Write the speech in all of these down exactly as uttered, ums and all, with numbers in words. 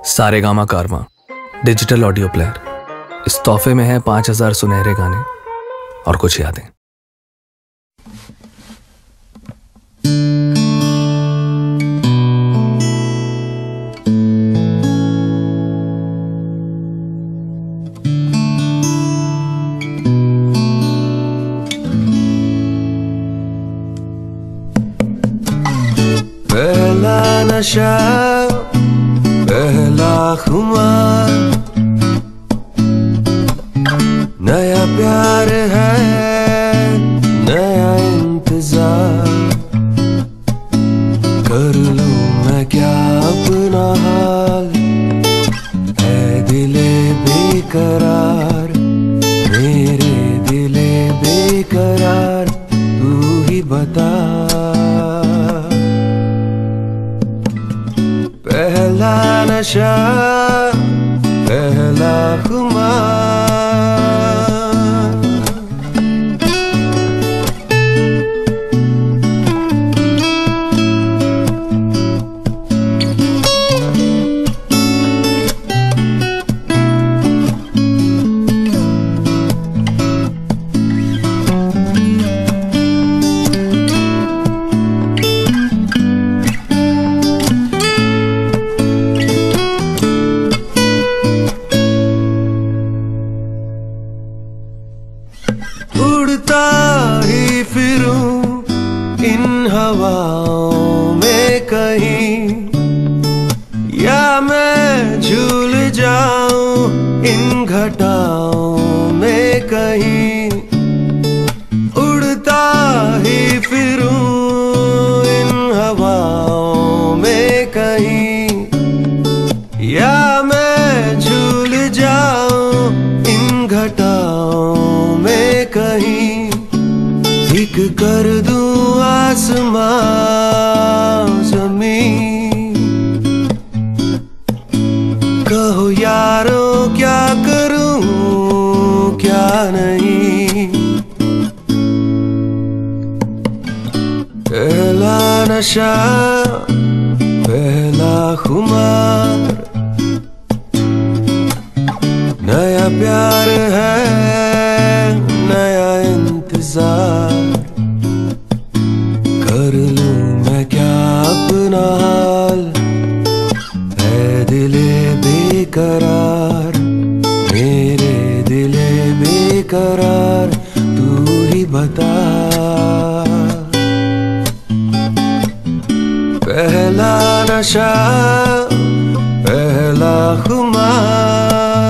सारेगामा कारवां digital audio player. इस तोहफे में है पांच हजार सुनहरे गाने और कुछ यादें। पहला नशा, पहला खुमार, नया प्यार है, नया इंतजार। कर लूं मैं क्या अपना हाल, है दिले बेकरार, मेरे दिले बेकरार, तू ही बता। पहला नशा, पहला खुमार। उड़ता ही फिरूं इन हवाओं में कहीं, या मैं झूल जाऊं इन घटाओं में कहीं। उड़ता ही फिरूं इन हवाओं में कहीं, या मैं झूल जाऊं इन घटाओं में कहीं। ठीक कर दूं आसमां ज़मीन, कहो यारों क्या करूं क्या नहीं। पहला नशा, पहला खुमार, नया प्यार है, नया इंतजार। कर लूं मैं क्या अपना हाल, है दिले बेकरार, मेरे दिले बेकरार, तू ही बता। पहला नशा, पहला खुमार।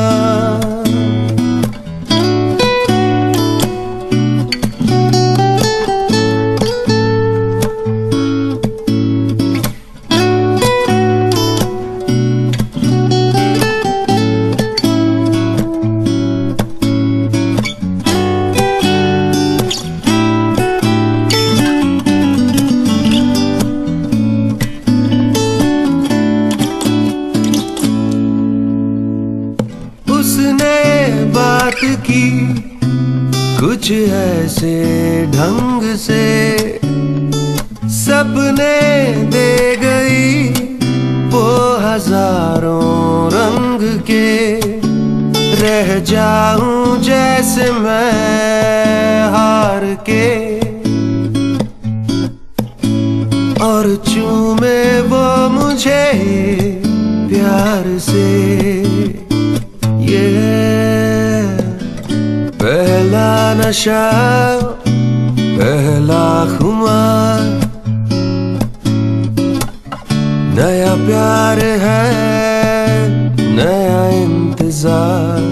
उसने बात की कुछ ऐसे ढंग से, सपने दे गई वो हजारों रंग के। रह जाऊं जैसे मैं हार के, और चूमे वो मुझे प्यार से। ये पहला नशा, पहला खुमार, नया प्यार है, नया इंतजार।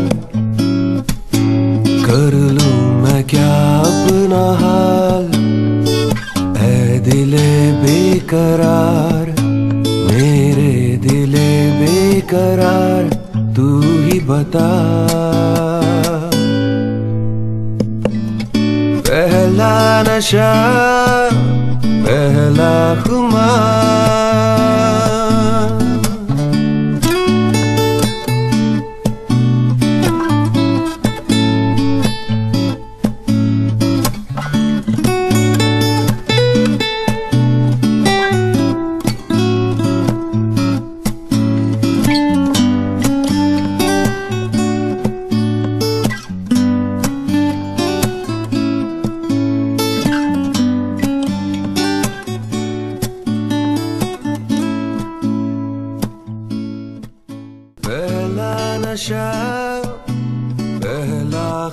कर लूं मैं क्या अपना हाल, है दिले बेकरार, मेरे दिले बेकरार, तू ही बता। पहला नशा, पहला खुमार।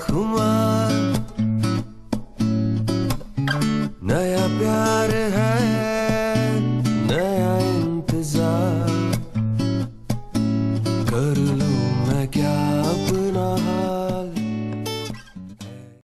खुमार